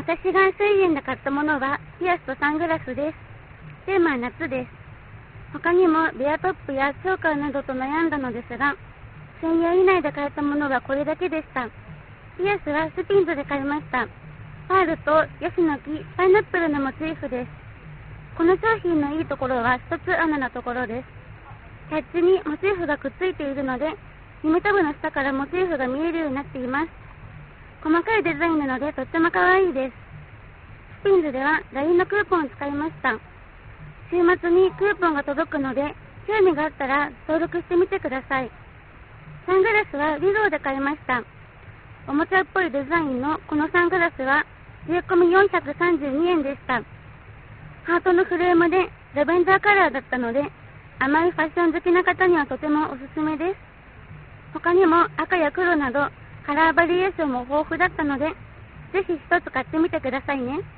私が1000円で買ったものはピアスとサングラスです。テーマは夏です。他にもベアトップやチョーカーなどと悩んだのですが、1000円以内で買えたものはこれだけでした。ピアスはスピンズで買いました。パールとヤシの木、パイナップルのモチーフです。この商品のいいところは一つ穴のところです。キャッチにモチーフがくっついているので、耳たぶの下からモチーフが見えるようになっています。細かいデザインなのでとっても可愛いです。スピンズでは LINE のクーポンを使いました。週末にクーポンが届くので、興味があったら登録してみてください。サングラスはリゾーで買いました。おもちゃっぽいデザインのこのサングラスは税込み432円でした。ハートのフレームでラベンダーカラーだったので、甘いファッション好きな方にはとてもおすすめです。他にも赤や黒などカラーバリエーションも豊富だったので、ぜひ一つ買ってみてくださいね。